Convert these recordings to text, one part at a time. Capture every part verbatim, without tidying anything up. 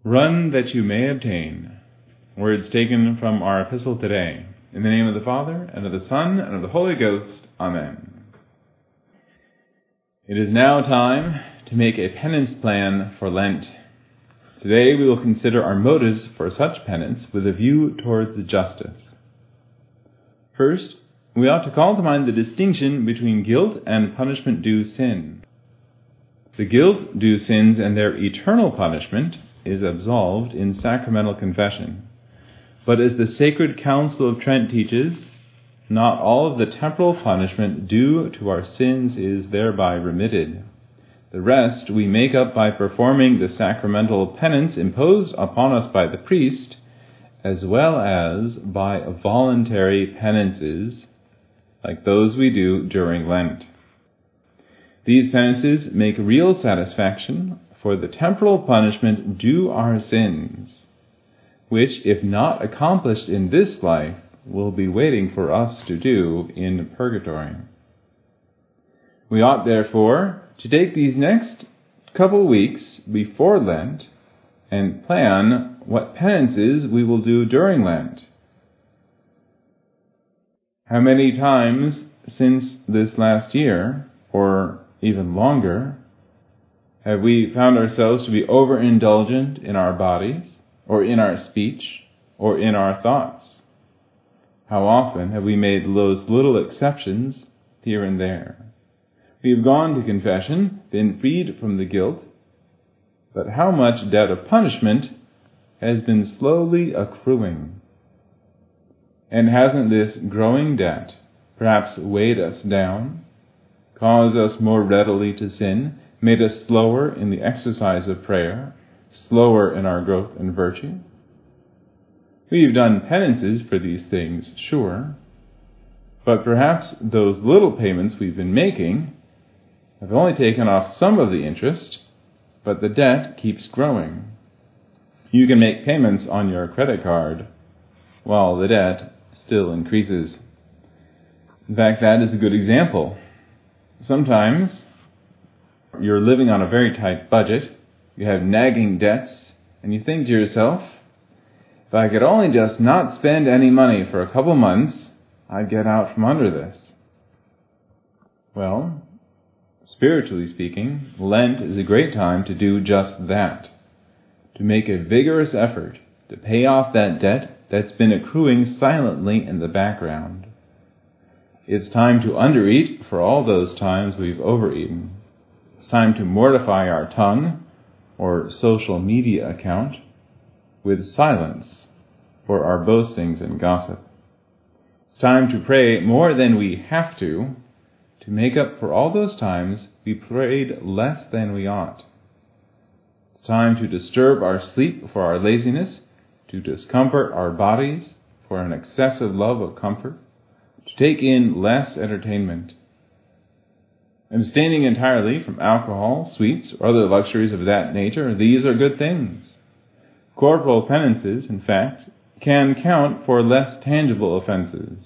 Run that you may obtain. Words taken from our epistle today. In the name of the Father, and of the Son, and of the Holy Ghost. Amen. It is now time to make a penance plan for Lent. Today we will consider our motives for such penance with a view towards justice. First, we ought to call to mind the distinction between guilt and punishment due sin. The guilt due sins and their eternal punishment is absolved in sacramental confession. But as the Sacred Council of Trent teaches, not all of the temporal punishment due to our sins is thereby remitted. The rest we make up by performing the sacramental penance imposed upon us by the priest, as well as by voluntary penances, like those we do during Lent. These penances make real satisfaction for the temporal punishment due our sins, which, if not accomplished in this life, will be waiting for us to do in purgatory. We ought, therefore, to take these next couple weeks before Lent and plan what penances we will do during Lent. How many times since this last year, or even longer, have we found ourselves to be overindulgent in our bodies, or in our speech, or in our thoughts? How often have we made those little exceptions here and there? We have gone to confession, been freed from the guilt, but how much debt of punishment has been slowly accruing? And hasn't this growing debt perhaps weighed us down, caused us more readily to sin, made us slower in the exercise of prayer, slower in our growth in virtue? We've done penances for these things, sure, but perhaps those little payments we've been making have only taken off some of the interest, but the debt keeps growing. You can make payments on your credit card while the debt still increases. In fact, that is a good example. Sometimes you're living on a very tight budget, you have nagging debts, and you think to yourself, if I could only just not spend any money for a couple months, I'd get out from under this. Well, spiritually speaking, Lent is a great time to do just that, to make a vigorous effort to pay off that debt that's been accruing silently in the background. It's time to undereat for all those times we've overeaten. It's time to mortify our tongue or social media account with silence for our boastings and gossip. It's time to pray more than we have to, to make up for all those times we prayed less than we ought. It's time to disturb our sleep for our laziness, to discomfort our bodies for an excessive love of comfort, to take in less entertainment. Abstaining entirely from alcohol, sweets, or other luxuries of that nature, these are good things. Corporal penances, in fact, can count for less tangible offenses.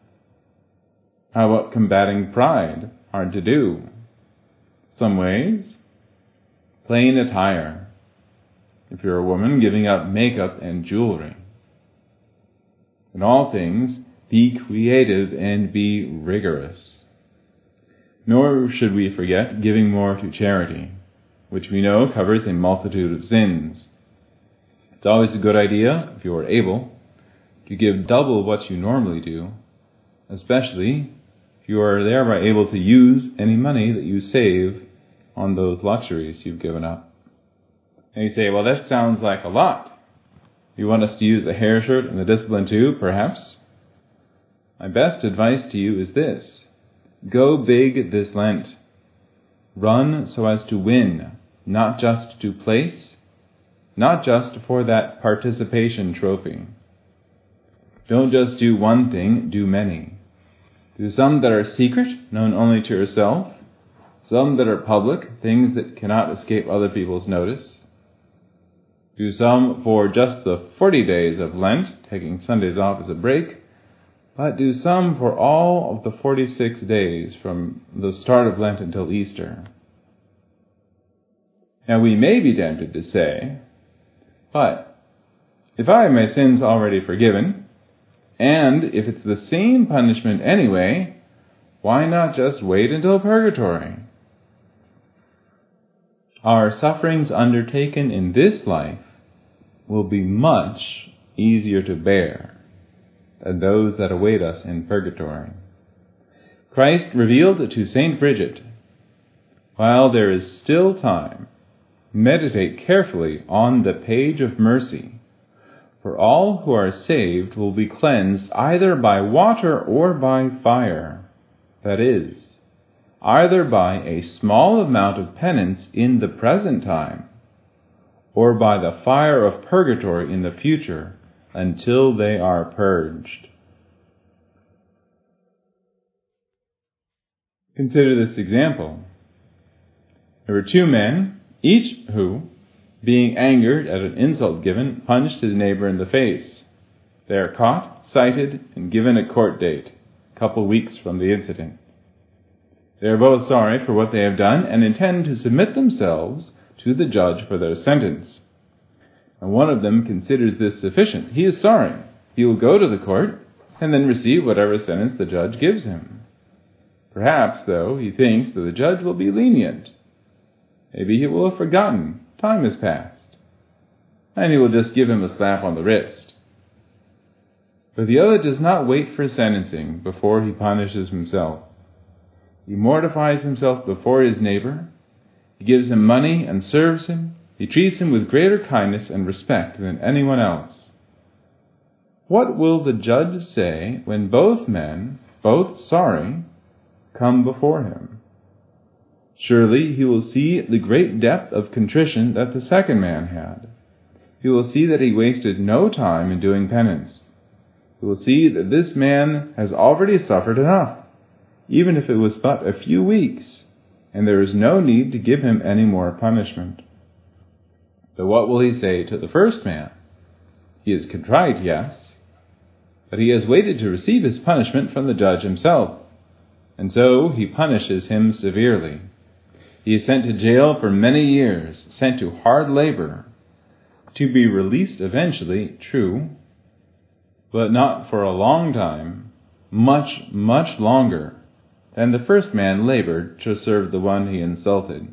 How about combating pride? Hard to do. Some ways, plain attire. If you're a woman, giving up makeup and jewelry. In all things, be creative and be rigorous. Nor should we forget giving more to charity, which we know covers a multitude of sins. It's always a good idea, if you are able, to give double what you normally do, especially if you are thereby able to use any money that you save on those luxuries you've given up. And you say, well, that sounds like a lot. You want us to use the hair shirt and the discipline too, perhaps? My best advice to you is this. Go big this Lent. Run so as to win, not just to place, not just for that participation trophy. Don't just do one thing, do many. Do some that are secret, known only to yourself, some that are public, things that cannot escape other people's notice. Do some for just the forty days of Lent, taking Sundays off as a break, but do some for all of the forty-six days from the start of Lent until Easter. Now we may be tempted to say, But if I have my sins already forgiven, and if it's the same punishment anyway, why not just wait until purgatory? Our sufferings undertaken in this life will be much easier to bear than those that await us in purgatory. Christ revealed to Saint Bridget, while there is still time, meditate carefully on the page of mercy, for all who are saved will be cleansed either by water or by fire, that is, either by a small amount of penance in the present time, or by the fire of purgatory in the future, until they are purged. Consider this example. There were two men, each who, being angered at an insult given, punched his neighbor in the face. They are caught, cited, and given a court date, a couple weeks from the incident. They are both sorry for what they have done and intend to submit themselves to the judge for their sentence. And one of them considers this sufficient. He is sorry. He will go to the court and then receive whatever sentence the judge gives him. Perhaps, though, he thinks that the judge will be lenient. Maybe he will have forgotten. Time has passed. And he will just give him a slap on the wrist. But the other does not wait for sentencing before he punishes himself. He mortifies himself before his neighbor. He gives him money and serves him. He treats him with greater kindness and respect than anyone else. What will the judge say when both men, both sorry, come before him? Surely he will see the great depth of contrition that the second man had. He will see that he wasted no time in doing penance. He will see that this man has already suffered enough, even if it was but a few weeks, and there is no need to give him any more punishment. But what will he say to the first man? He is contrite, yes, but he has waited to receive his punishment from the judge himself, and so he punishes him severely. He is sent to jail for many years, sent to hard labor, to be released eventually, true, but not for a long time, much, much longer than the first man labored to serve the one he insulted.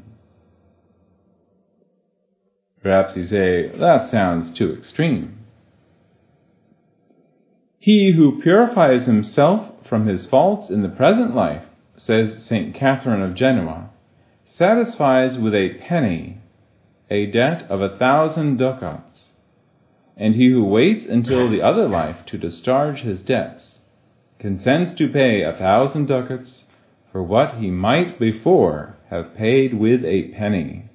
Perhaps you say, that sounds too extreme. He who purifies himself from his faults in the present life, says Saint Catherine of Genoa, satisfies with a penny a debt of a thousand ducats, and he who waits until the other life to discharge his debts consents to pay a thousand ducats for what he might before have paid with a penny.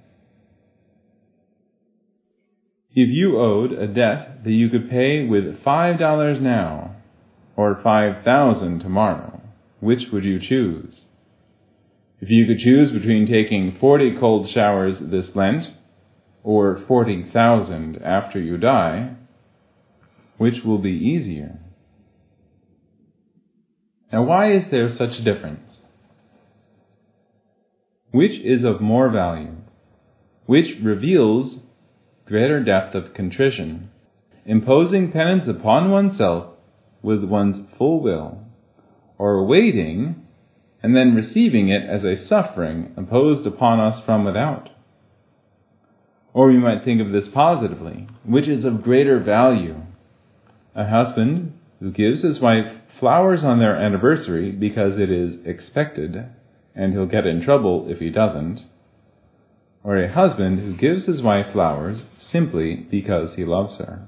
If you owed a debt that you could pay with five dollars now, or five thousand tomorrow, which would you choose? If you could choose between taking forty cold showers this Lent, or forty thousand after you die, which will be easier? Now, why is there such a difference? Which is of more value? Which reveals greater depth of contrition, imposing penance upon oneself with one's full will, or waiting and then receiving it as a suffering imposed upon us from without? Or we might think of this positively, which is of greater value? A husband who gives his wife flowers on their anniversary because it is expected, and he'll get in trouble if he doesn't, or a husband who gives his wife flowers simply because he loves her.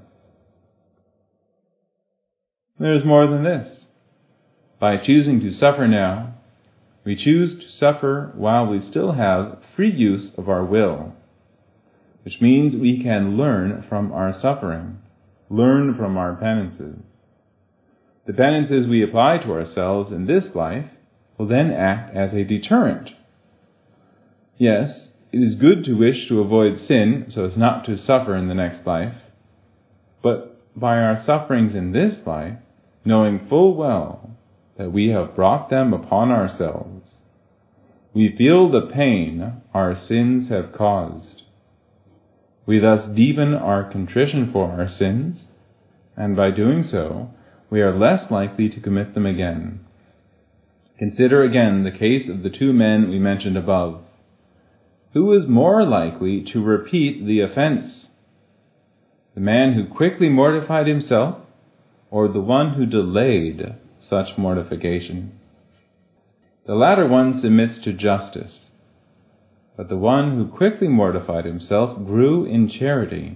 There's more than this. By choosing to suffer now, we choose to suffer while we still have free use of our will, which means we can learn from our suffering, learn from our penances. The penances we apply to ourselves in this life will then act as a deterrent. Yes, it is good to wish to avoid sin so as not to suffer in the next life, but by our sufferings in this life, knowing full well that we have brought them upon ourselves, we feel the pain our sins have caused. We thus deepen our contrition for our sins, and by doing so, we are less likely to commit them again. Consider again the case of the two men we mentioned above. Who is more likely to repeat the offense? The man who quickly mortified himself, or the one who delayed such mortification? The latter one submits to justice, but the one who quickly mortified himself grew in charity.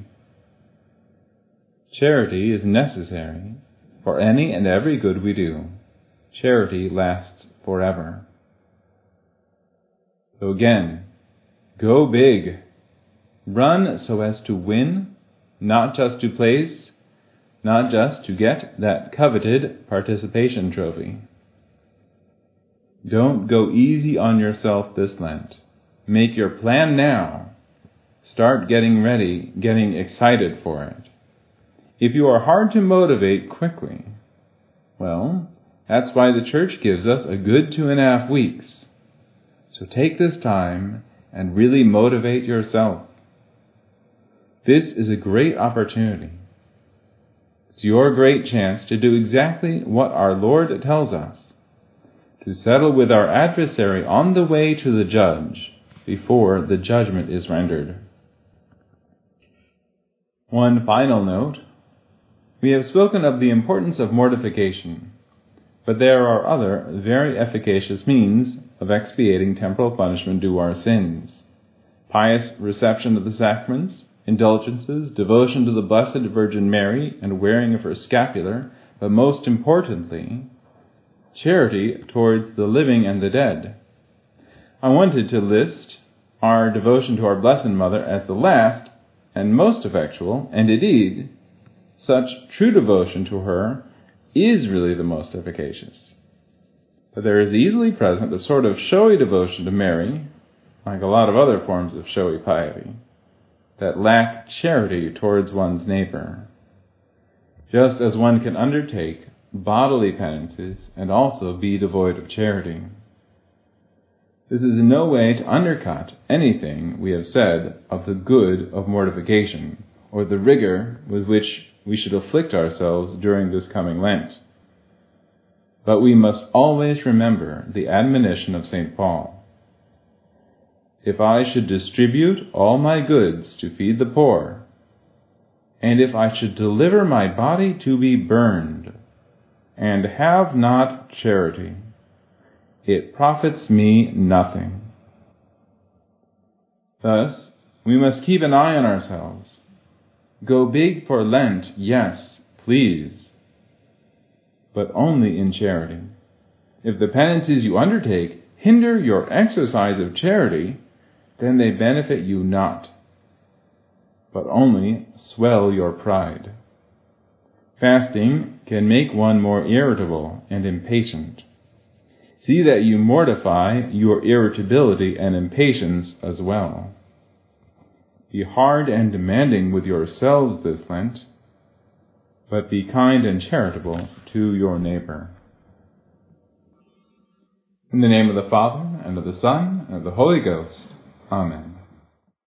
Charity is necessary for any and every good we do. Charity lasts forever. So again, go big. Run so as to win, not just to place, not just to get that coveted participation trophy. Don't go easy on yourself this Lent. Make your plan now. Start getting ready, getting excited for it. If you are hard to motivate quickly, well, that's why the Church gives us a good two and a half weeks. So take this time and really motivate yourself. This is a great opportunity. It's your great chance to do exactly what our Lord tells us, to settle with our adversary on the way to the judge before the judgment is rendered. One final note. We have spoken of the importance of mortification, but there are other very efficacious means of expiating temporal punishment due our sins. Pious reception of the sacraments, indulgences, devotion to the Blessed Virgin Mary and wearing of her scapular, but most importantly, charity towards the living and the dead. I wanted to list our devotion to our Blessed Mother as the last and most effectual, and indeed, such true devotion to her is really the most efficacious. But there is easily present a sort of showy devotion to Mary, like a lot of other forms of showy piety, that lack charity towards one's neighbor. Just as one can undertake bodily penances and also be devoid of charity. This is in no way to undercut anything we have said of the good of mortification, or the rigor with which we should afflict ourselves during this coming Lent. But we must always remember the admonition of Saint Paul. If I should distribute all my goods to feed the poor, and if I should deliver my body to be burned, and have not charity, it profits me nothing. Thus, we must keep an eye on ourselves. Go big for Lent, yes, please, but only in charity. If the penances you undertake hinder your exercise of charity, then they benefit you not, but only swell your pride. Fasting can make one more irritable and impatient. See that you mortify your irritability and impatience as well. Be hard and demanding with yourselves this Lent, but be kind and charitable to your neighbor. In the name of the Father, and of the Son, and of the Holy Ghost. Amen.